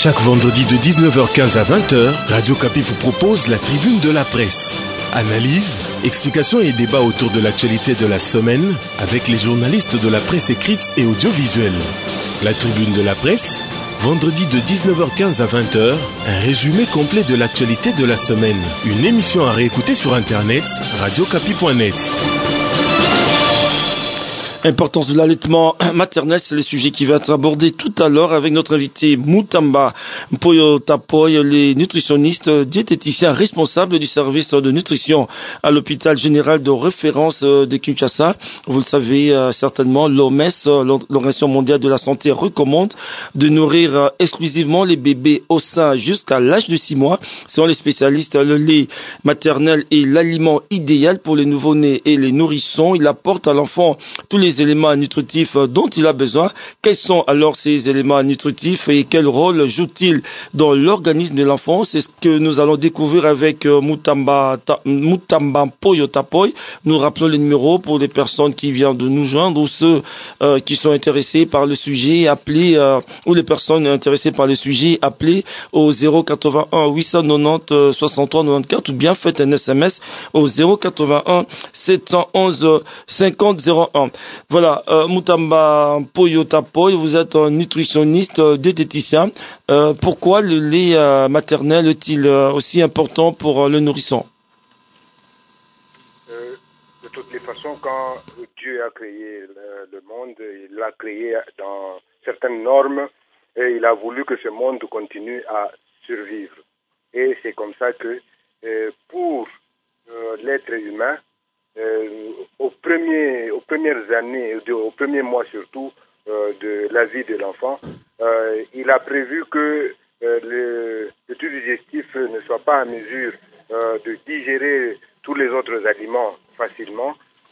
Chaque vendredi de 19h15 à 20h, Radio Kapi vous propose la tribune de la presse. Analyse, explications et débats autour de l'actualité de la semaine avec les journalistes de la presse écrite et audiovisuelle. La tribune de la presse, vendredi de 19h15 à 20h, un résumé complet de l'actualité de la semaine. Une émission à réécouter sur internet, radiokapi.net. Importance de l'allaitement maternel, c'est le sujet qui va être abordé tout à l'heure avec notre invité Mutamba Mpoyo Tapoy, les nutritionnistes diététiciens responsables du service de nutrition à l'hôpital général de référence de Kinshasa. Vous le savez certainement, l'OMS, l'Organisation mondiale de la santé, recommande de nourrir exclusivement les bébés au sein jusqu'à l'âge de 6 mois. Selon les spécialistes, le lait maternel est l'aliment idéal pour les nouveau-nés et les nourrissons. Il apporte à l'enfant tous les éléments nutritifs dont il a besoin. Quels sont alors ces éléments nutritifs et quel rôle jouent-ils dans l'organisme de l'enfant? C'est ce que nous allons découvrir avec Mutamba Mpoyo Tapoy. Nous rappelons les numéros pour les personnes qui viennent de nous joindre ou ceux qui sont intéressés par le sujet, ou les personnes intéressées par le sujet, appelez au 081 890 63 94 ou bien faites un SMS au 081 711 50 01. Voilà, Mutamba Mpoyo Tapoy, vous êtes un nutritionniste, diététicien. Pourquoi le lait maternel est-il aussi important pour le nourrisson? De toutes les façons, quand Dieu a créé le monde, il l'a créé dans certaines normes et il a voulu que ce monde continue à survivre. Et c'est comme ça que pour l'être humain, aux premières années, aux premiers mois surtout de la vie de l'enfant, il a prévu que le tube digestif ne soit pas en mesure de digérer tous les autres aliments facilement.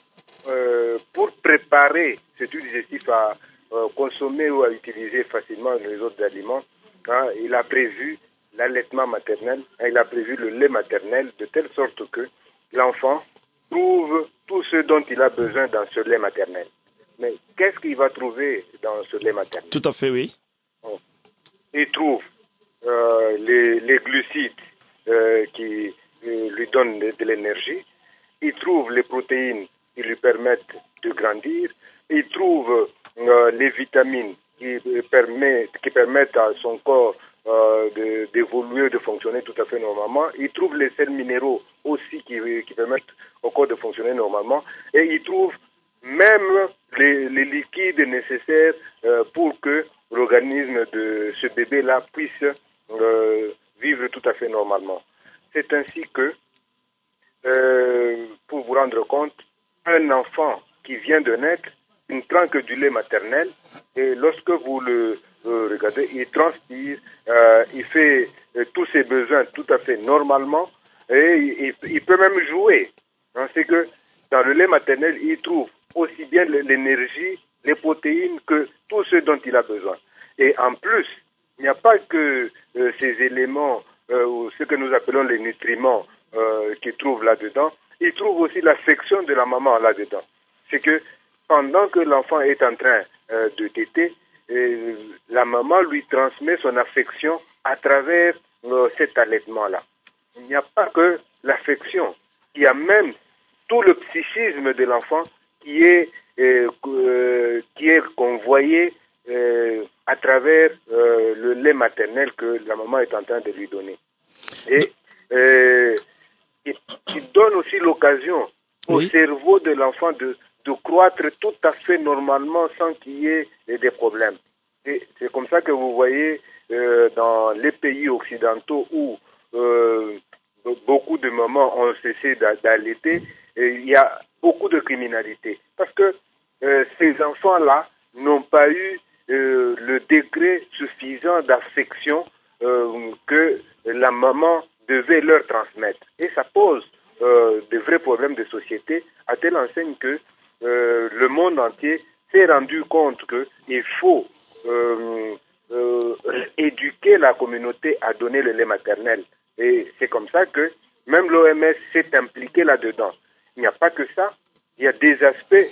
Pour préparer ce tube digestif à consommer ou à utiliser facilement les autres aliments, il a prévu l'allaitement maternel, il a prévu le lait maternel de telle sorte que l'enfant trouve tout ce dont il a besoin dans ce lait maternel. Mais qu'est-ce qu'il va trouver dans ce lait maternel? Tout à fait, oui. Il trouve les glucides qui lui donnent de l'énergie. Il trouve les protéines qui lui permettent de grandir. Il trouve les vitamines qui permettent à son corps d'évoluer, de fonctionner tout à fait normalement. Il trouve les sels minéraux aussi qui permettent au corps de fonctionner normalement. Et il trouve même les liquides nécessaires pour que l'organisme de ce bébé-là puisse vivre tout à fait normalement. C'est ainsi que, pour vous rendre compte, un enfant qui vient de naître, il ne prend que du lait maternel et lorsque vous le regardez, il transpire, il fait tous ses besoins tout à fait normalement et il peut même jouer. C'est que dans le lait maternel, il trouve aussi bien l'énergie, les protéines que tout ce dont il a besoin. Et en plus, il n'y a pas que ces éléments, ou ce que nous appelons les nutriments qu'il trouve là-dedans, il trouve aussi l'affection de la maman là-dedans. C'est que pendant que l'enfant est en train de téter, la maman lui transmet son affection à travers cet allaitement-là. Il n'y a pas que l'affection, il y a même tout le psychisme de l'enfant qui est convoyé à travers le lait maternel que la maman est en train de lui donner. Et il donne aussi l'occasion au cerveau de l'enfant de croître tout à fait normalement sans qu'il y ait des problèmes. Et c'est comme ça que vous voyez dans les pays occidentaux où beaucoup de mamans ont cessé d'allaiter, il y a beaucoup de criminalité. Parce que ces enfants-là n'ont pas eu le degré suffisant d'affection que la maman devait leur transmettre. Et ça pose de vrais problèmes de société à telle enseigne que le monde entier s'est rendu compte qu'il faut éduquer la communauté à donner le lait maternel. Et c'est comme ça que même l'OMS s'est impliquée là-dedans. Il n'y a pas que ça, il y a des aspects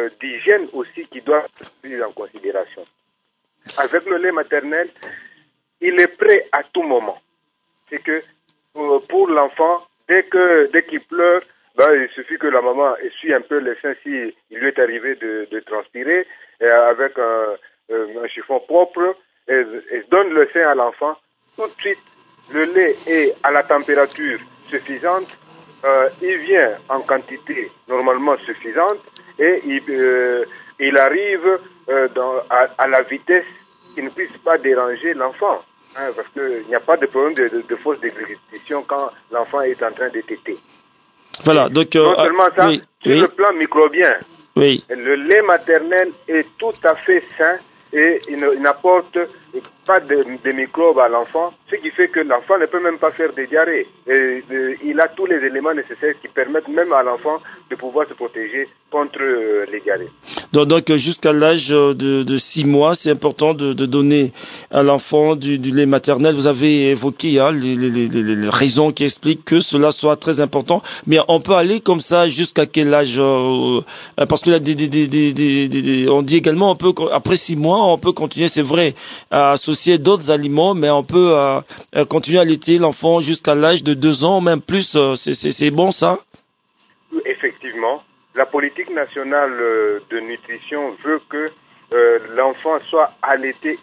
d'hygiène aussi qui doivent être pris en considération. Avec le lait maternel, il est prêt à tout moment. C'est que pour l'enfant, dès qu'il pleure, il suffit que la maman essuie un peu les seins si il lui est arrivé de transpirer, et avec un chiffon propre, et donne le sein à l'enfant. Tout de suite, le lait est à la température suffisante, il vient en quantité normalement suffisante, et il arrive à la vitesse qui ne puisse pas déranger l'enfant. Parce qu'il n'y a pas de problème de fausse déglutition quand l'enfant est en train de téter. Voilà, donc... non seulement ça, sur le plan microbien, le lait maternel est tout à fait sain et il n'apporte pas de microbes à l'enfant, ce qui fait que l'enfant ne peut même pas faire des diarrhées. Il a tous les éléments nécessaires qui permettent même à l'enfant de pouvoir se protéger contre les diarrhées. Donc jusqu'à l'âge de 6 mois, c'est important de donner à l'enfant du lait maternel. Vous avez évoqué les raisons qui expliquent que cela soit très important, mais on peut aller comme ça jusqu'à quel âge parce que là, on dit également après 6 mois, on peut continuer, c'est vrai, à associer d'autres aliments, mais on peut continuer à allaiter l'enfant jusqu'à l'âge de 2 ans, même plus. C'est bon ça? Effectivement. La politique nationale de nutrition veut que l'enfant soit allaité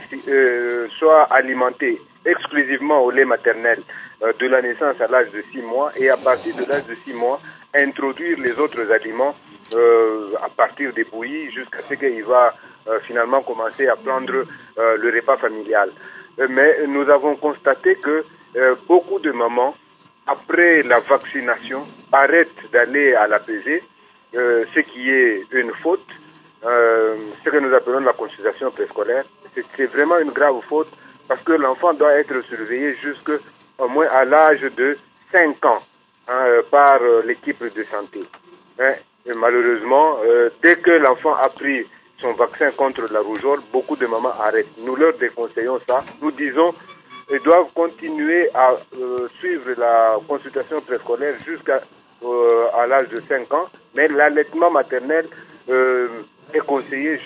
soit alimenté exclusivement au lait maternel de la naissance à l'âge de 6 mois, et à partir de l'âge de 6 mois, introduire les autres aliments à partir des bouillies jusqu'à ce qu'il va finalement commencer à prendre le repas familial. Mais nous avons constaté que beaucoup de mamans, après la vaccination, arrêtent d'aller à la pesée, ce qui est une faute, ce que nous appelons la consultation préscolaire. C'est vraiment une grave faute, parce que l'enfant doit être surveillé jusqu'au moins à l'âge de 5 ans par l'équipe de santé. Et malheureusement, dès que l'enfant a pris son vaccin contre la rougeole, beaucoup de mamans arrêtent. Nous leur déconseillons ça. Nous disons qu'ils doivent continuer à suivre la consultation préscolaire jusqu'à l'âge de 5 ans, mais l'allaitement maternel est conseillé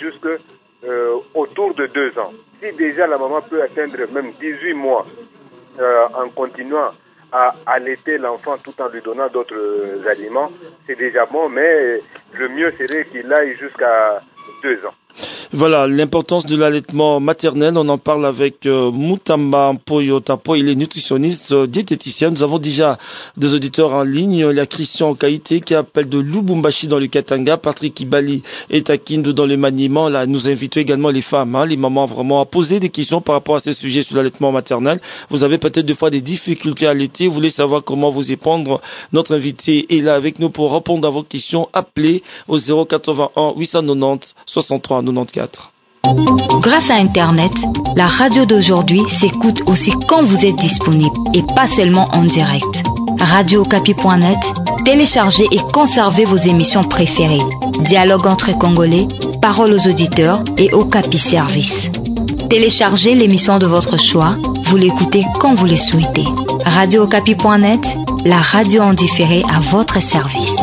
autour de 2 ans. Si déjà la maman peut atteindre même 18 mois en continuant à allaiter l'enfant tout en lui donnant d'autres aliments, c'est déjà bon, mais le mieux serait qu'il aille jusqu'à 2 ans. Voilà, l'importance de l'allaitement maternel, on en parle avec Mutamba Mpoyo Tapo, il est nutritionniste, diététicien. Nous avons déjà des auditeurs en ligne, il y a Christian Kaité qui appelle de Lubumbashi dans le Katanga, Patrick Ibali et Takindo dans le Maniement. Là, nous invitons également les femmes, les mamans vraiment à poser des questions par rapport à ces sujets sur l'allaitement maternel. Vous avez peut-être des fois des difficultés à allaiter, vous voulez savoir comment vous y prendre. Notre invité est là avec nous pour répondre à vos questions. Appelez au 081 890 63 94. Grâce à Internet, la radio d'aujourd'hui s'écoute aussi quand vous êtes disponible et pas seulement en direct. RadioOkapi.net, téléchargez et conservez vos émissions préférées. Dialogue entre Congolais, paroles aux auditeurs et Okapi Service. Téléchargez l'émission de votre choix, vous l'écoutez quand vous le souhaitez. RadioOkapi.net, la radio en différé à votre service.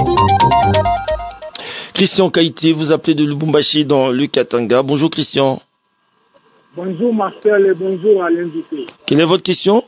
Christian Kaité, vous appelez de Lubumbashi dans le Katanga. Bonjour Christian. Bonjour Marcel et bonjour à l'invité. Quelle est votre question?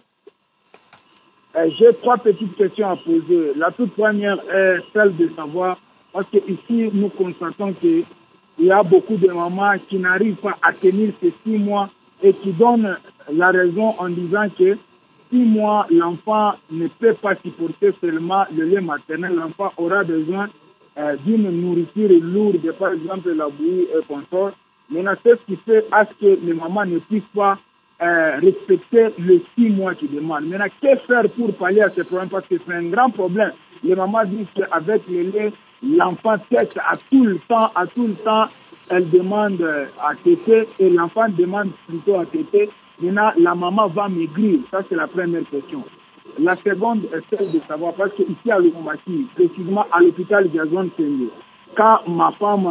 J'ai 3 petites questions à poser. La toute première est celle de savoir, parce que ici nous constatons qu'il y a beaucoup de mamans qui n'arrivent pas à tenir ces 6 mois et qui donnent la raison en disant que 6 mois, l'enfant ne peut pas supporter seulement le lait maternel. L'enfant aura besoin d'une nourriture lourde, par exemple la bouillie et consort. Maintenant, c'est ce qui fait à ce que les mamans ne puissent pas respecter les 6 mois qu'ils demandent. Maintenant, que faire pour pallier à ce problème? Parce que c'est un grand problème. Les mamans disent qu'avec le lait, l'enfant tète à tout le temps, elle demande à téter et l'enfant demande plutôt à téter. Maintenant, la maman va maigrir. Ça, c'est la première question. La seconde est celle de savoir, parce qu'ici à Lubumbashi, précisément à l'hôpital Jason Senge, quand ma femme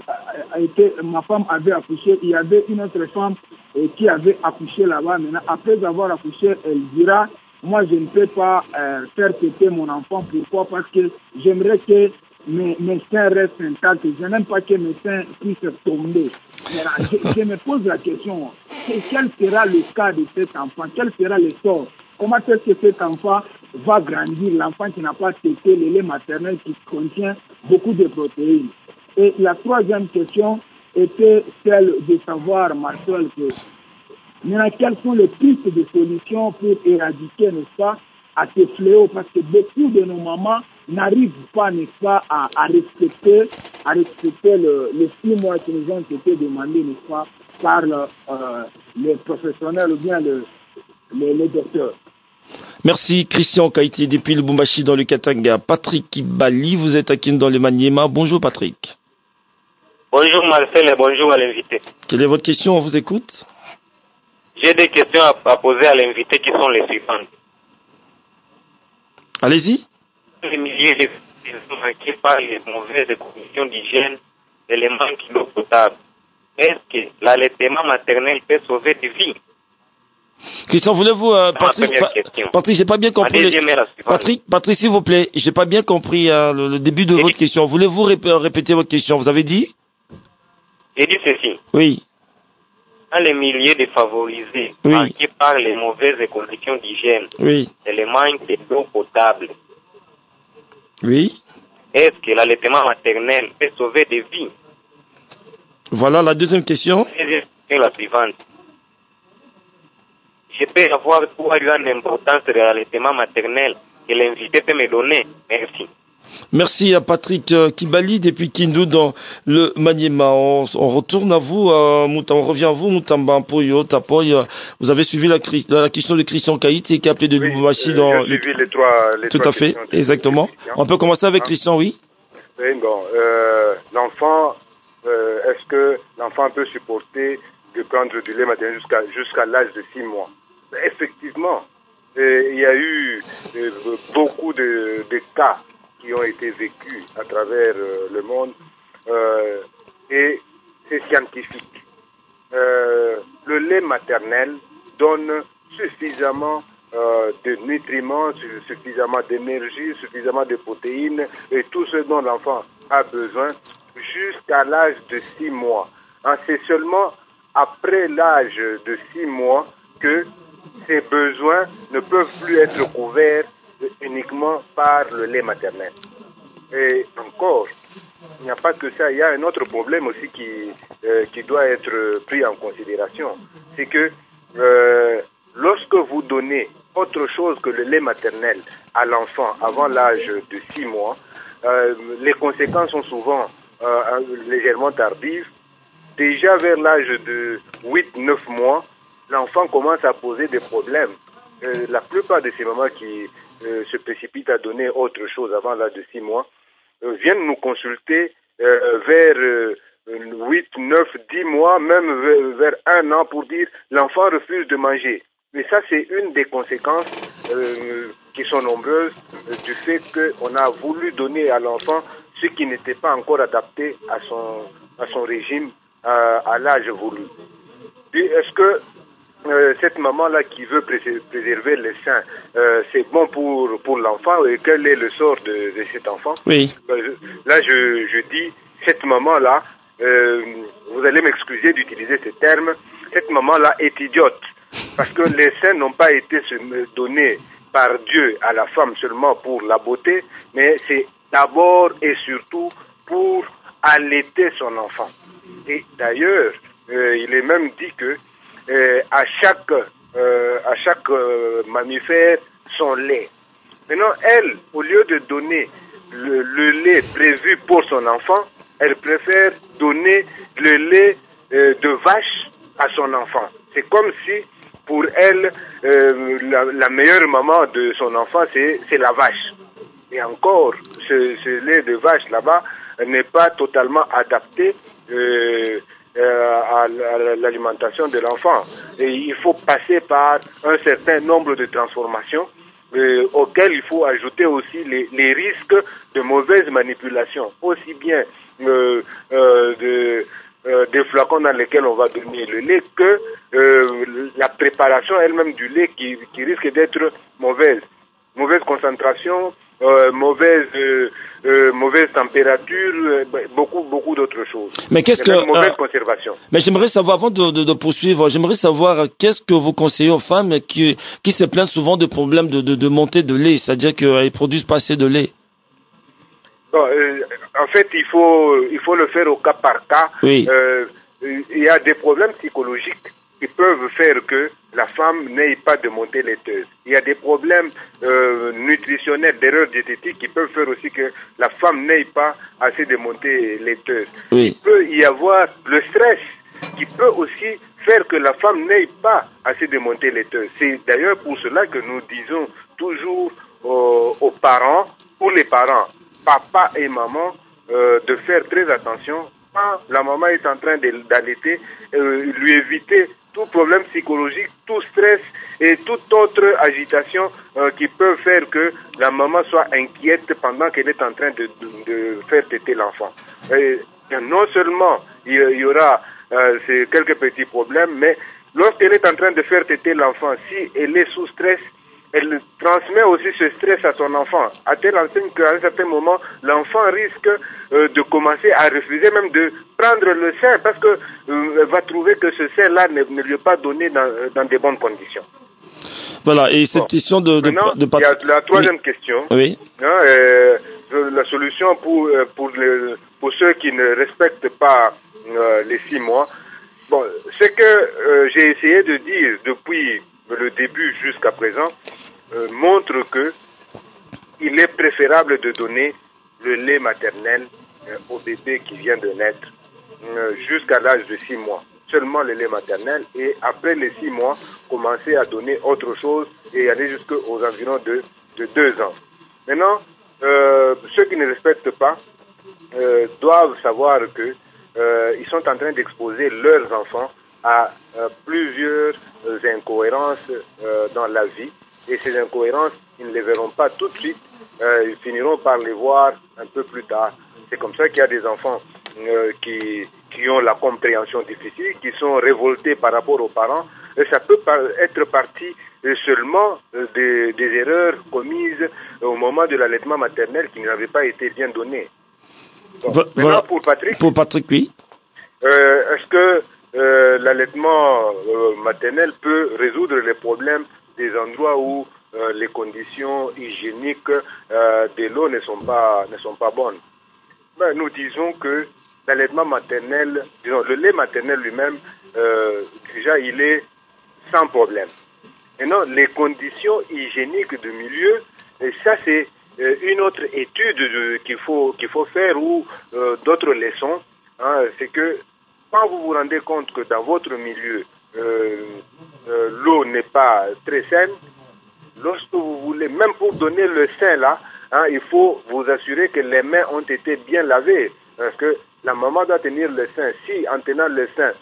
avait accouché, il y avait une autre femme qui avait accouché là-bas. Maintenant, après avoir accouché, elle dira, moi je ne peux pas faire téter mon enfant. Pourquoi? Parce que j'aimerais que mes seins restent intacts. Je n'aime pas que mes seins puissent tomber. Maintenant, je me pose la question, quel sera le cas de cet enfant? Quel sera le sort? Comment est-ce que cet enfant va grandir, l'enfant qui n'a pas tété le lait maternel qui contient beaucoup de protéines? Et la troisième question était celle de savoir, Marcel, maintenant, quelles sont les pistes de solutions pour éradiquer, n'est-ce pas, à ces fléaux? Parce que beaucoup de nos mamans n'arrivent pas, n'est-ce pas, à respecter les 6 mois qui nous ont été demandés, n'est-ce pas, par les professionnels ou bien les docteurs. Merci Christian Kaiti depuis le Lubumbashi dans le Katanga. Patrick Kibali, vous êtes à Kin dans le Maniema. Bonjour Patrick. Bonjour Marcel et bonjour à l'invité. Quelle est votre question? On vous écoute. J'ai des questions à poser à l'invité qui sont les suivantes. Allez-y. Les milliers de personnes marquées par les mauvaises conditions d'hygiène et les manques d'eau potable. Est-ce que l'allaitement maternel peut sauver des vies? Christian, voulez-vous Patrick, j'ai pas bien compris. Patrick, s'il vous plaît, j'ai pas bien compris le début de votre question. Voulez-vous répéter votre question? Vous avez dit? J'ai dit ceci. Oui. Dans les milieux défavorisés, marqués par les mauvaises conditions d'hygiène, et les manques d'eau potable. Oui. Est-ce que l'allaitement maternel peut sauver des vies? Voilà la deuxième question. Et la suivante. Je peux avoir quoi l'importance de l'allaitement maternel que l'invité peut me donner? Merci. Merci à Patrick Kibali depuis Kindu dans le Maniema. On retourne à vous, on revient à vous, Moutamba Mpoyo Tapoy. Vous avez suivi la question de Christian Kaiti qui est appelé de Lubumbashi dans j'ai suivi les trois tout à fait, exactement. On peut commencer avec Christian, oui. Oui, bon, l'enfant, est-ce que l'enfant peut supporter de prendre du lait maternel jusqu'à l'âge de 6 mois? Effectivement, il y a eu beaucoup de cas qui ont été vécus à travers le monde et c'est scientifique. Le lait maternel donne suffisamment de nutriments, suffisamment d'énergie, suffisamment de protéines et tout ce dont l'enfant a besoin jusqu'à l'âge de 6 mois. C'est seulement après l'âge de 6 mois que ces besoins ne peuvent plus être couverts uniquement par le lait maternel. Et encore, il n'y a pas que ça, il y a un autre problème aussi qui doit être pris en considération. C'est que lorsque vous donnez autre chose que le lait maternel à l'enfant avant l'âge de 6 mois, les conséquences sont souvent légèrement tardives. Déjà vers l'âge de 8-9 mois, l'enfant commence à poser des problèmes. La plupart de ces mamans qui se précipitent à donner autre chose avant l'âge de 6 mois viennent nous consulter vers 8, 9, 10 mois, même vers 1 an pour dire l'enfant refuse de manger. Mais ça, c'est une des conséquences qui sont nombreuses du fait qu'on a voulu donner à l'enfant ce qui n'était pas encore adapté à son régime à l'âge voulu. Puis, est-ce que cette maman-là qui veut préserver les seins, c'est bon pour l'enfant et quel est le sort de cet enfant? Oui. Là, je dis, cette maman-là, vous allez m'excuser d'utiliser ce terme, cette maman-là est idiote. Parce que les seins n'ont pas été donnés par Dieu à la femme seulement pour la beauté, mais c'est d'abord et surtout pour allaiter son enfant. Et d'ailleurs, il est même dit que à chaque mammifère son lait. Maintenant, elle, au lieu de donner le lait prévu pour son enfant, elle préfère donner le lait de vache à son enfant. C'est comme si, pour elle, la meilleure maman de son enfant, c'est la vache. Et encore, ce lait de vache là-bas n'est pas totalement adapté à l'alimentation de l'enfant. Et il faut passer par un certain nombre de transformations auxquelles il faut ajouter aussi les risques de mauvaise manipulation, aussi bien des flacons dans lesquels on va donner le lait que la préparation elle-même du lait qui risque d'être mauvaise. Mauvaise concentration, mauvaise température, beaucoup d'autres choses. Mais qu'est-ce que mauvaise conservation. Mais j'aimerais savoir, avant de poursuivre, j'aimerais savoir qu'est-ce que vous conseillez aux femmes qui se plaignent souvent de problèmes de montée de lait, c'est-à-dire qu'elles produisent pas assez de lait. Bon, en fait, il faut le faire au cas par cas. Oui. Il y a des problèmes psychologiques qui peuvent faire que la femme n'ait pas de montée laiteuse. Il y a des problèmes nutritionnels, d'erreurs diététiques qui peuvent faire aussi que la femme n'ait pas assez de montée laiteuse. Oui. Il peut y avoir le stress qui peut aussi faire que la femme n'ait pas assez de montée laiteuse. C'est d'ailleurs pour cela que nous disons toujours aux parents, pour les parents, papa et maman, de faire très attention quand la maman est en train d'allaiter, lui éviter tout problème psychologique, tout stress et toute autre agitation qui peut faire que la maman soit inquiète pendant qu'elle est en train de faire téter l'enfant. Non seulement il y aura quelques petits problèmes, mais lorsqu'elle est en train de faire téter l'enfant, si elle est sous stress, elle transmet aussi ce stress à son enfant, à telle enseigne qu'à un certain moment, l'enfant risque de commencer à refuser même de prendre le sein parce que elle va trouver que ce sein-là ne lui est pas donné dans de bonnes conditions. Voilà, et cette question de il y a la troisième question. Oui. La solution pour ceux qui ne respectent pas les 6 mois, bon, c'est que j'ai essayé de dire depuis le début jusqu'à présent, montre que il est préférable de donner le lait maternel au bébé qui vient de naître jusqu'à l'âge de 6 mois. Seulement le lait maternel, et après les 6 mois, commencer à donner autre chose et aller jusqu'aux environs de 2 ans. Maintenant, ceux qui ne respectent pas doivent savoir que ils sont en train d'exposer leurs enfants à plusieurs incohérences dans la vie, et ces incohérences, ils ne les verront pas tout de suite, ils finiront par les voir un peu plus tard. C'est comme ça qu'il y a des enfants qui ont la compréhension difficile, qui sont révoltés par rapport aux parents, et ça peut être parti seulement des erreurs commises au moment de l'allaitement maternel qui n'avaient pas été bien données. Bon, maintenant, pour Patrick, oui. Est-ce que l'allaitement maternel peut résoudre les problèmes des endroits où les conditions hygiéniques de l'eau ne sont pas bonnes? Nous disons que l'allaitement maternel, le lait maternel lui-même, déjà il est sans problème. Maintenant, les conditions hygiéniques de milieu, et ça c'est une autre étude qu'il faut faire, ou d'autres leçons, c'est que quand vous vous rendez compte que dans votre milieu, l'eau n'est pas très saine, lorsque vous voulez, même pour donner le sein là, il faut vous assurer que les mains ont été bien lavées, parce que la maman doit tenir le sein. Si en tenant le sein,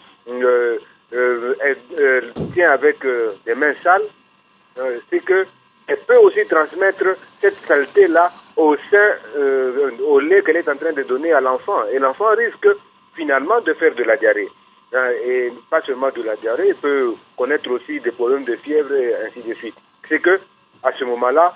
elle tient avec des mains sales, c'est que elle peut aussi transmettre cette saleté-là au sein, au lait qu'elle est en train de donner à l'enfant. Et l'enfant risque finalement de faire de la diarrhée. Et pas seulement de la diarrhée, il peut connaître aussi des problèmes de fièvre et ainsi de suite. C'est que, à ce moment-là,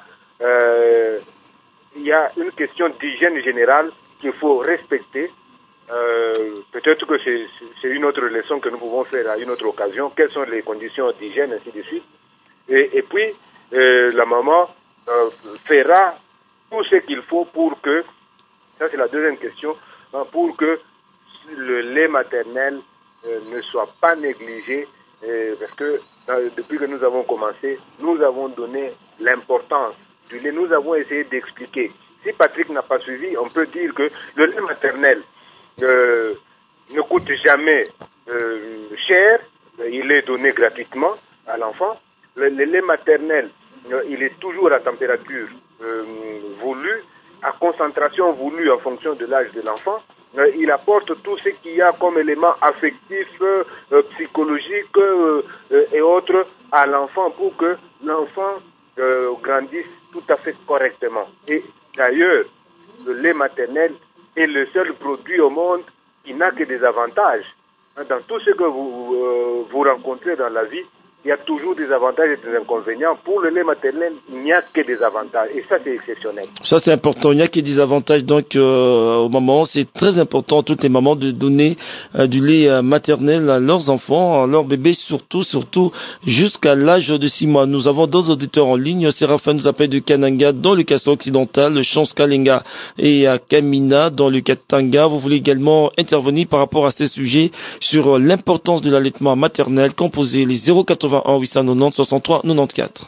il y a une question d'hygiène générale qu'il faut respecter. Peut-être que c'est une autre leçon que nous pouvons faire à une autre occasion. Quelles sont les conditions d'hygiène, ainsi de suite. Et puis, la maman fera tout ce qu'il faut pour que, ça c'est la deuxième question, pour que le lait maternel ne soit pas négligé, parce que depuis que nous avons commencé, nous avons donné l'importance du lait, nous avons essayé d'expliquer. Si Patrick n'a pas suivi, on peut dire que le lait maternel ne coûte jamais cher, il est donné gratuitement à l'enfant. Le lait maternel, il est toujours à température voulue, à concentration voulue en fonction de l'âge de l'enfant. Il apporte tout ce qu'il y a comme éléments affectifs, psychologiques et autres à l'enfant pour que l'enfant grandisse tout à fait correctement. Et d'ailleurs, le lait maternel est le seul produit au monde qui n'a que des avantages. Dans tout ce que vous rencontrez dans la vie, il y a toujours des avantages et des inconvénients. Pour le lait maternel, il n'y a que des avantages. Et ça, c'est exceptionnel. Ça, c'est important. Il n'y a que des avantages. Donc, aux mamans, c'est très important, toutes les mamans, de donner du lait maternel à leurs enfants, à leurs bébés, surtout, jusqu'à l'âge de 6 mois. Nous avons d'autres auditeurs en ligne. Séraphin nous appelle de Kananga, dans le Kassai occidental, Chance Kalinga et à Kamina, dans le Katanga. Vous voulez également intervenir par rapport à ces sujets sur l'importance de l'allaitement maternel. Composez les 081 890 63 94.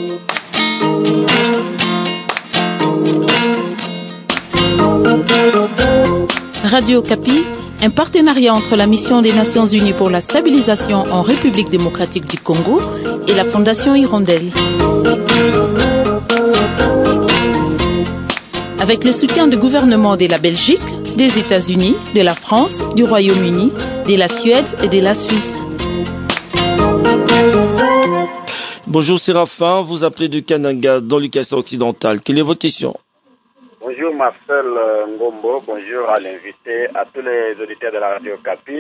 Radio Okapi, un partenariat entre la Mission des Nations Unies pour la stabilisation en République démocratique du Congo et la Fondation Hirondelle. Avec le soutien du gouvernement de la Belgique, des États-Unis, de la France, du Royaume-Uni, de la Suède et de la Suisse. Bonjour Séraphin, vous appelez de Kananga, dans le Kassai occidental. Quelle est votre question? Bonjour Marcel Ngombo, bonjour à l'invité, à tous les auditeurs de la Radio Okapi.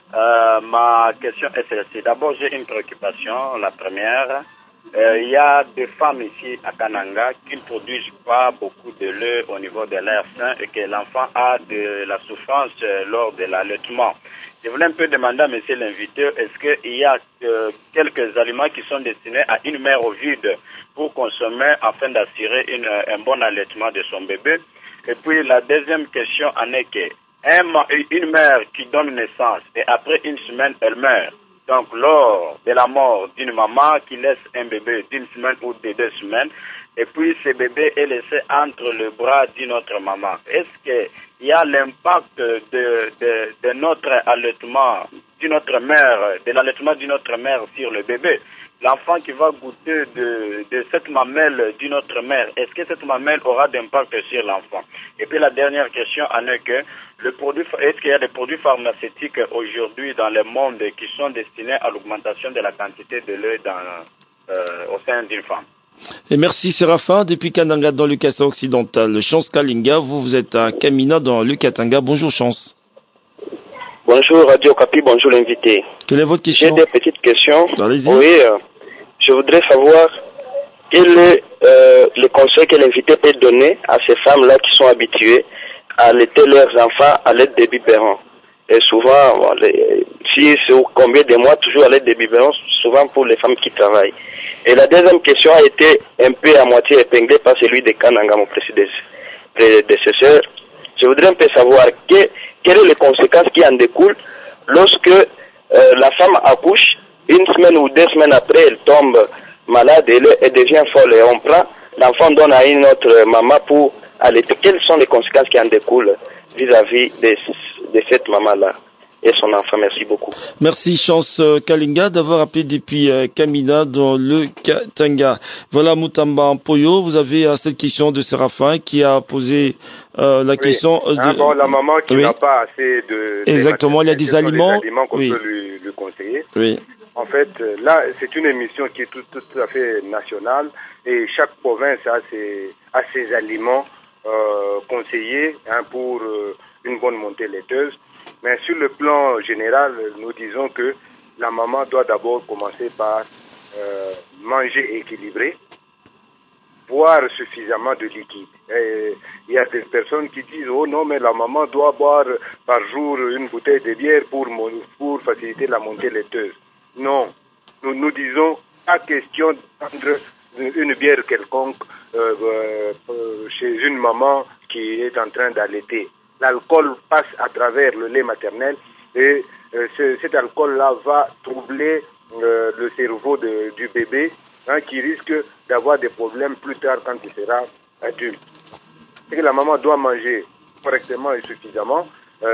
Ma question est celle-ci. D'abord, j'ai une préoccupation. La première, il y a des femmes ici à Kananga qui ne produisent pas beaucoup de lait au niveau de leur sein et que l'enfant a de la souffrance lors de l'allaitement. Je voulais un peu demander à monsieur l'invité, est-ce qu'il y a quelques aliments qui sont destinés à une mère au vide pour consommer afin d'assurer un bon allaitement de son bébé? Et puis la deuxième question en est que une mère qui donne naissance et après une semaine elle meurt. Donc lors de la mort d'une maman qui laisse un bébé d'une semaine ou de 2 semaines, et puis ce bébé est laissé entre le bras d'une autre maman. Est-ce qu'il y a l'impact de notre allaitement d'une autre mère, de l'allaitement d'une autre mère sur le bébé? L'enfant qui va goûter de cette mamelle d'une autre mère, est-ce que cette mamelle aura d'impact sur l'enfant? Et puis la dernière question en est que est-ce qu'il y a des produits pharmaceutiques aujourd'hui dans le monde qui sont destinés à l'augmentation de la quantité de lait au sein d'une femme? Et merci Séraphin, depuis Kananga dans le Kassai occidental. Chance Kalinga, vous êtes à Kamina dans le Katanga. Bonjour Chance. Bonjour Radio Okapi, bonjour l'invité. Quelle est votre question? J'ai des petites questions. Allez-y. Oui, je voudrais savoir quel est le conseil que l'invité peut donner à ces femmes-là qui sont habituées à allaiter leurs enfants à l'aide des biberons. Et souvent, si c'est combien de mois, toujours à l'aide des biberons, souvent pour les femmes qui travaillent. Et la deuxième question a été un peu à moitié épinglée par celui de Kananga, mon prédécesseur. Je voudrais un peu savoir quelles sont les conséquences qui en découlent lorsque la femme accouche, 1 semaine ou 2 semaines après, elle tombe malade et elle devient folle. Et on prend, l'enfant donne à une autre maman pour allaiter. Quelles sont les conséquences qui en découlent vis-à-vis de cette maman-là et son enfant? Merci beaucoup. Merci Chance Kalinga d'avoir appelé depuis Kamina dans le Katanga. Voilà Moutamba Mpoyo, vous avez cette question de Séraphin qui a posé la question de... la maman qui n'a pas assez de... Exactement, il y a des aliments qu'on peut lui conseiller. Oui. En fait, là, c'est une émission qui est tout à fait nationale et chaque province a ses aliments conseillés pour une bonne montée laiteuse. Mais sur le plan général, nous disons que la maman doit d'abord commencer par manger équilibré, boire suffisamment de liquide. Et il y a des personnes qui disent « Oh non, mais la maman doit boire par jour une bouteille de bière pour faciliter la montée laiteuse. » Non, nous disons pas question de prendre une bière quelconque chez une maman qui est en train d'allaiter. L'alcool passe à travers le lait maternel et cet alcool-là va troubler le cerveau du bébé qui risque d'avoir des problèmes plus tard quand il sera adulte. Et que la maman doit manger correctement et suffisamment.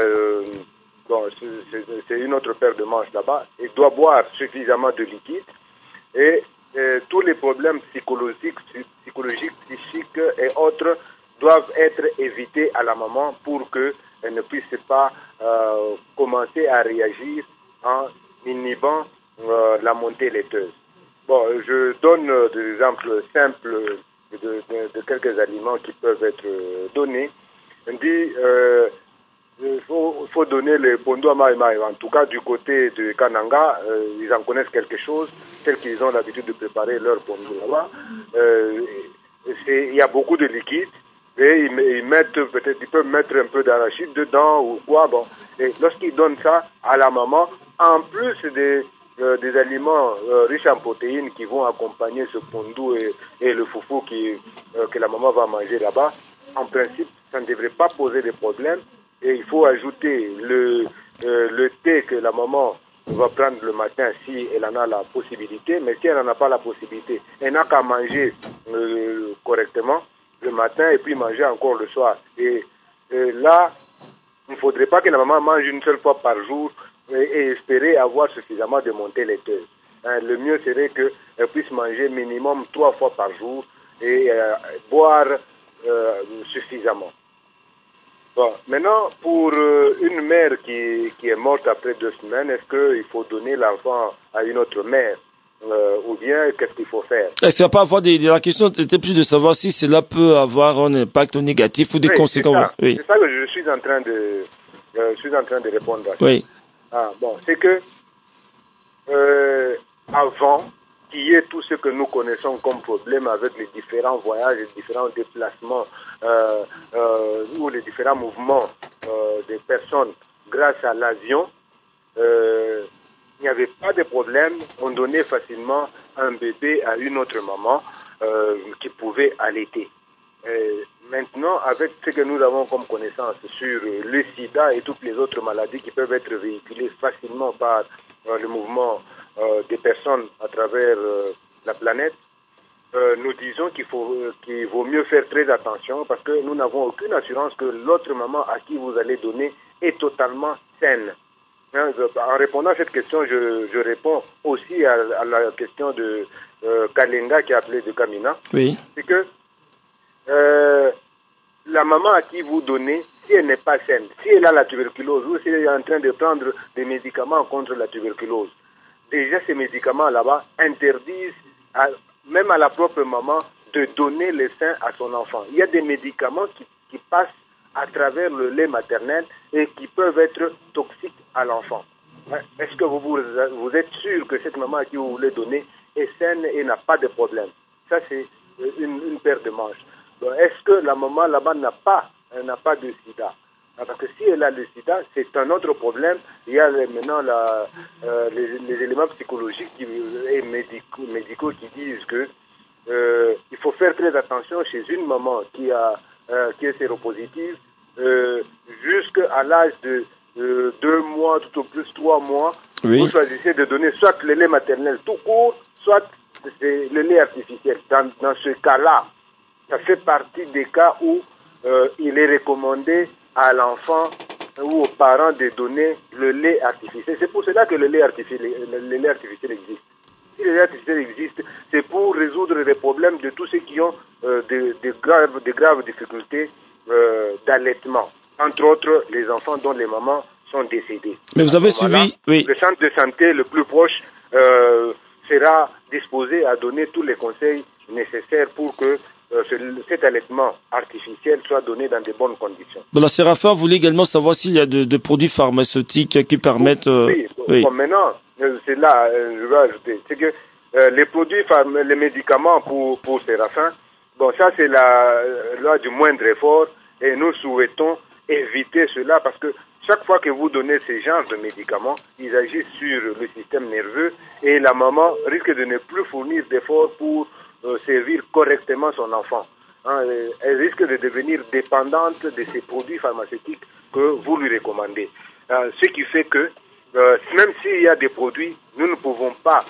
C'est une autre paire de manches là-bas. Elle doit boire suffisamment de liquide et tous les problèmes psychologiques, psychiques et autres doivent être évités à la maman pour qu'elle ne puisse pas commencer à réagir en inhibant la montée laiteuse. Bon, je donne des exemples simples de quelques aliments qui peuvent être donnés. On dit il faut donner le pondo à Maïmaï. En tout cas, du côté de Kananga, ils en connaissent quelque chose, tel qu'ils ont l'habitude de préparer leur pondo là-bas. Il y a beaucoup de liquide et ils mettent peut-être, ils peuvent mettre un peu d'arachide dedans ou quoi. Bon, et lorsqu'ils donnent ça à la maman, en plus des aliments riches en protéines qui vont accompagner ce pondou et le foufou que la maman va manger là-bas, en principe, ça ne devrait pas poser de problème. Et il faut ajouter le thé que la maman va prendre le matin si elle en a la possibilité. Mais si elle n'en a pas la possibilité, elle n'a qu'à manger correctement le matin et puis manger encore le soir. Et là, il ne faudrait pas que la maman mange une seule fois par jour et espérer avoir suffisamment de montée laiteuse. Le mieux serait qu'elle puisse manger minimum 3 fois par jour et boire suffisamment. Bon, maintenant, pour une mère qui est morte après 2 semaines, est-ce qu'il faut donner l'enfant à une autre mère ou bien qu'est-ce qu'il faut faire? Est-ce qu'il n'y a pas avoir la question était plus de savoir si cela peut avoir un impact négatif ou des conséquences. C'est ça que je suis en train de répondre à ça. Oui. Bon, c'est que avant qu'il y ait tout ce que nous connaissons comme problème avec les différents voyages, les différents déplacements ou les différents mouvements des personnes grâce à l'avion, il n'y avait pas de problème. On donnait facilement un bébé à une autre maman qui pouvait allaiter. Maintenant, avec ce que nous avons comme connaissance sur le sida et toutes les autres maladies qui peuvent être véhiculées facilement par le mouvement des personnes à travers la planète, nous disons qu'il vaut mieux faire très attention parce que nous n'avons aucune assurance que l'autre maman à qui vous allez donner est totalement saine. En répondant à cette question, je réponds aussi à la question de Kalenga qui a appelé de Kamina. Oui. C'est que la maman à qui vous donnez, si elle n'est pas saine, si elle a la tuberculose ou si elle est en train de prendre des médicaments contre la tuberculose, déjà ces médicaments là-bas interdisent même à la propre maman de donner le sein à son enfant. Il y a des médicaments qui passent à travers le lait maternel et qui peuvent être toxiques à l'enfant. Est-ce que vous êtes sûr que cette maman à qui vous voulez donner est saine et n'a pas de problème? Ça, c'est une paire de manches. Est-ce que la maman là-bas n'a pas de sida? Parce que si elle a le sida, c'est un autre problème. Il y a maintenant les éléments psychologiques et médicaux qui disent que il faut faire très attention chez une maman qui est séropositive jusqu'à l'âge de 2 mois, tout au plus 3 mois. Oui. Vous choisissez de donner soit le lait maternel tout court, soit le lait artificiel. Dans ce cas-là, ça fait partie des cas où il est recommandé à l'enfant ou aux parents de donner le lait artificiel. C'est pour cela que le lait artificiel existe. Si le lait artificiel existe, c'est pour résoudre les problèmes de tous ceux qui ont de graves difficultés d'allaitement. Entre autres, les enfants dont les mamans sont décédées. Mais vous avez suivi, oui. Le centre de santé le plus proche sera disposé à donner tous les conseils nécessaires pour que cet allaitement artificiel soit donné dans de bonnes conditions. La Séraphin voulait également savoir s'il y a de produits pharmaceutiques qui permettent... Oui. Bon, maintenant, c'est là, je vais ajouter, c'est que les médicaments pour Séraphin, bon, ça c'est la loi du moindre effort et nous souhaitons éviter cela parce que chaque fois que vous donnez ces genres de médicaments, ils agissent sur le système nerveux et la maman risque de ne plus fournir d'efforts pour servir correctement son enfant. Elle risque de devenir dépendante de ces produits pharmaceutiques que vous lui recommandez. Ce qui fait que même s'il y a des produits, nous ne pouvons pas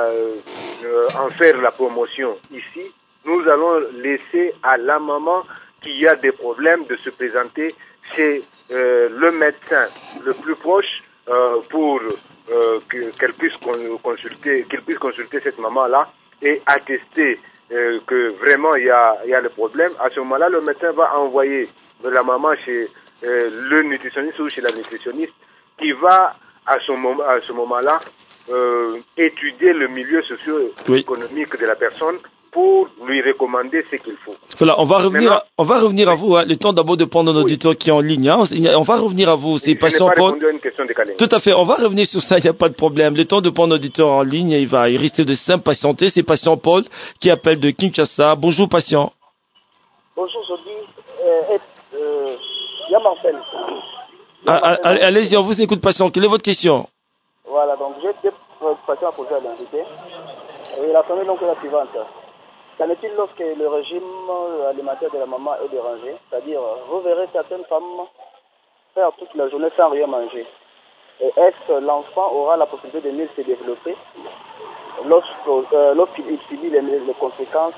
en faire la promotion ici. Nous allons laisser à la maman qui a des problèmes de se présenter chez le médecin le plus proche pour qu'il puisse consulter cette maman-là et attester que vraiment il y a le problème. À ce moment-là, le médecin va envoyer la maman chez le nutritionniste ou chez la nutritionniste qui va à ce moment-là étudier le milieu socio-économique de la personne pour lui recommander ce qu'il faut. Voilà, on va revenir à vous. Hein. Le temps d'abord de prendre un auditeur qui est en ligne. Hein. On va revenir à vous. C'est patient Paul. Répondu à une question de Kalenga. Tout à fait. On va revenir sur ça. Il n'y a pas de problème. Le temps de prendre un auditeur en ligne, il risque de s'impatienter. C'est patient Paul qui appelle de Kinshasa. Bonjour patient. Bonjour, je dis, il y a Marcel. Allez-y, on vous écoute patient. Quelle est votre question? Voilà, donc j'ai deux questions à poser à l'invité. Et la première donc est la suivante. Qu'en est-il lorsque le régime alimentaire de la maman est dérangé? C'est-à-dire, vous verrez certaines femmes faire toute la journée sans rien manger. Et est-ce que l'enfant aura la possibilité de mieux se développer lorsqu'il subit les conséquences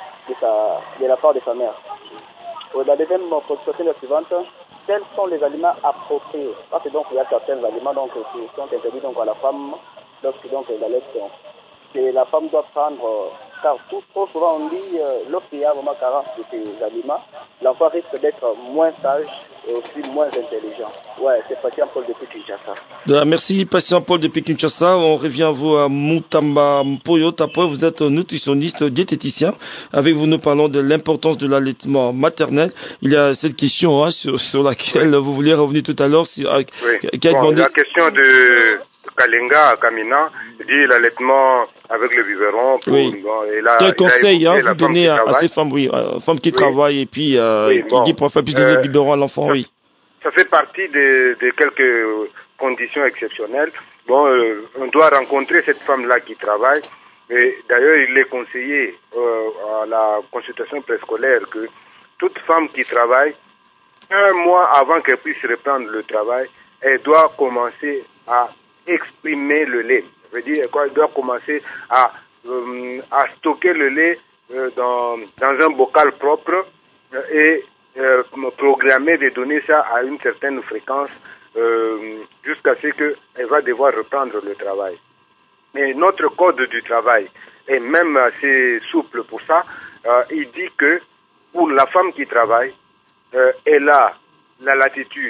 de la part de sa mère? La deuxième question est la suivante. Quels sont les aliments appropriés? Parce que donc il y a certains aliments donc, qui sont interdits donc, à la femme lorsque donc elle allait. Que la femme doit prendre, car trop souvent on dit lorsqu'il y a vraiment carence de ces aliments, l'enfant risque d'être moins sage et aussi moins intelligent. Ouais, c'est patient Paul depuis Kinshasa. Merci patient Paul depuis Kinshasa. On revient à vous à Mutamba Mpoyo Tapo. Vous êtes nutritionniste, diététicien. Avec vous, nous parlons de l'importance de l'allaitement maternel. Il y a cette question hein, sur laquelle vous vouliez revenir tout à l'heure. La question de Kalenga, Kamina, dit l'allaitement avec le biberon. Quel conseil vous donnez à ces femmes, femmes qui travaillent et puis qui dit pour faire plus de biberon à l'enfant, Ça fait partie de quelques conditions exceptionnelles. On doit rencontrer cette femme-là qui travaille. Et d'ailleurs, il est conseillé à la consultation préscolaire que toute femme qui travaille, un mois avant qu'elle puisse reprendre le travail, elle doit commencer à exprimer le lait. Ça veut dire quoi? Elle doit commencer à stocker le lait dans un bocal propre et programmer de donner ça à une certaine fréquence jusqu'à ce qu'elle va devoir reprendre le travail. Mais notre code du travail est même assez souple pour ça. Il dit que pour la femme qui travaille, elle a la latitude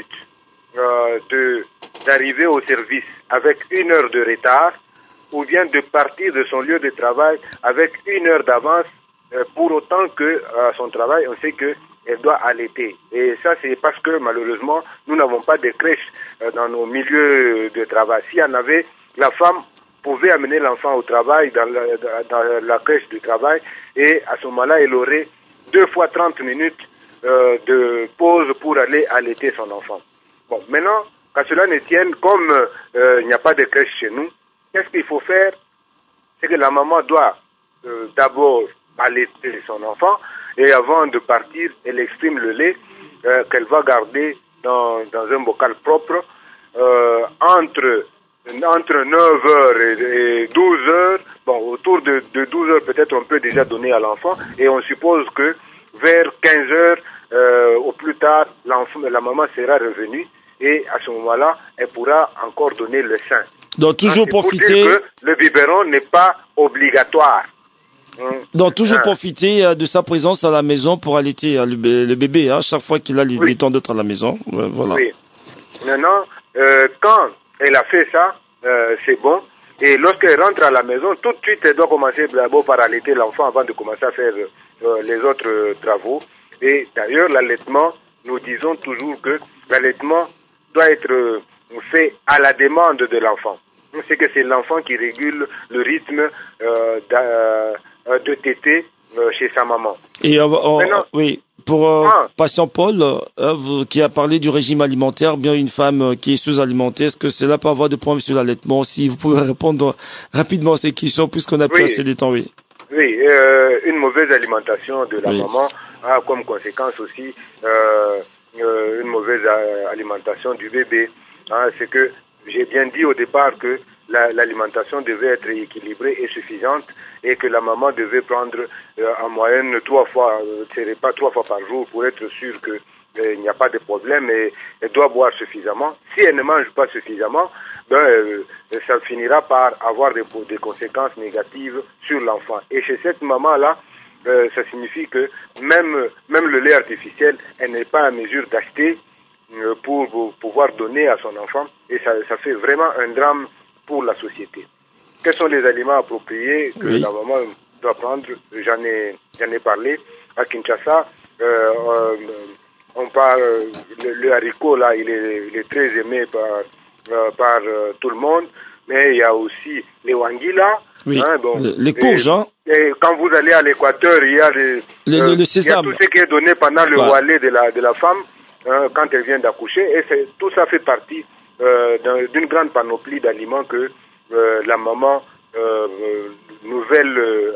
d'arriver au service avec 1 heure de retard ou bien de partir de son lieu de travail avec 1 heure d'avance pour autant que son travail, on sait qu'elle doit allaiter. Et ça, c'est parce que malheureusement, nous n'avons pas de crèche dans nos milieux de travail. S'il y en avait, la femme pouvait amener l'enfant au travail, dans la crèche du travail, et à ce moment-là, elle aurait 2 fois 30 minutes de pause pour aller allaiter son enfant. Bon, maintenant, qu'à cela ne tienne, comme il n'y a pas de crèche chez nous, qu'est-ce qu'il faut faire? C'est que la maman doit d'abord allaiter son enfant et avant de partir, elle exprime le lait qu'elle va garder dans un bocal propre entre 9h et 12h. Bon, autour de 12h, peut-être on peut déjà donner à l'enfant et on suppose que vers 15h, au plus tard, la maman sera revenue et à ce moment-là, elle pourra encore donner le sein. Donc toujours profiter. Pour dire que le biberon n'est pas obligatoire. Donc toujours profiter de sa présence à la maison pour allaiter le bébé, hein, chaque fois qu'il a le temps d'être à la maison. Voilà. Oui. Maintenant, quand elle a fait ça, c'est bon. Et lorsqu'elle rentre à la maison, tout de suite, elle doit commencer d'abord par allaiter l'enfant avant de commencer à faire les autres travaux. Et d'ailleurs, l'allaitement, nous disons toujours que l'allaitement doit être fait à la demande de l'enfant. C'est que c'est l'enfant qui régule le rythme de téter chez sa maman. Et pour patient Paul, qui a parlé du régime alimentaire, bien une femme qui est sous-alimentée, est-ce que cela peut avoir des problèmes sur l'allaitement? Si vous pouvez répondre rapidement à ces questions, puisqu'on a plus assez de temps, Oui, une mauvaise alimentation de la maman a comme conséquence aussi une mauvaise alimentation du bébé. C'est que j'ai bien dit au départ que l'alimentation devait être équilibrée et suffisante et que la maman devait prendre en moyenne 3 fois, ces repas 3 fois par jour pour être sûre qu'il n'y a pas de problème et elle doit boire suffisamment. Si elle ne mange pas suffisamment, ça finira par avoir des conséquences négatives sur l'enfant. Et chez cette maman-là, ça signifie que même le lait artificiel, elle n'est pas en mesure d'acheter pour pouvoir donner à son enfant. Et ça fait vraiment un drame pour la société. Quels sont les aliments appropriés que la maman doit prendre. J'en ai parlé à Kinshasa. On parle le haricot là, il est très aimé par tout le monde, mais il y a aussi les wangila. Oui, les courges, et quand vous allez à l'Équateur, il y a le sésame. Il y a tout ce qui est donné pendant le wallet de la femme quand elle vient d'accoucher, et tout ça fait partie d'une grande panoplie d'aliments que la maman nouvelle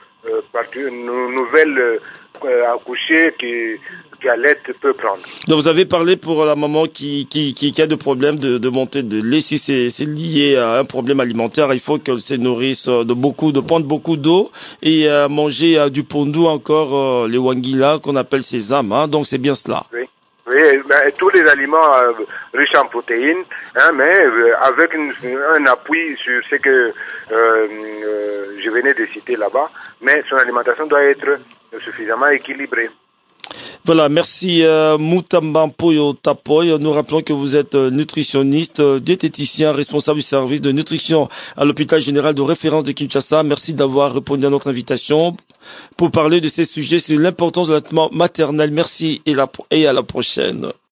accouchée qui allait peut prendre. Donc vous avez parlé pour la maman qui a des problèmes de montée de lait. Si c'est lié à un problème alimentaire, il faut qu'elle se nourrisse de prendre beaucoup d'eau et manger du pondu encore, les wangila qu'on appelle sésame. Donc c'est bien cela. Oui, tous les aliments riches en protéines, mais avec un appui sur ce que je venais de citer là-bas, mais son alimentation doit être suffisamment équilibrée. Voilà, merci Mutamba Mpoyo Tapoy. Nous rappelons que vous êtes nutritionniste, diététicien, responsable du service de nutrition à l'hôpital général de référence de Kinshasa. Merci d'avoir répondu à notre invitation pour parler de ces sujets sur l'importance de l'allaitement maternel. Merci et à la prochaine.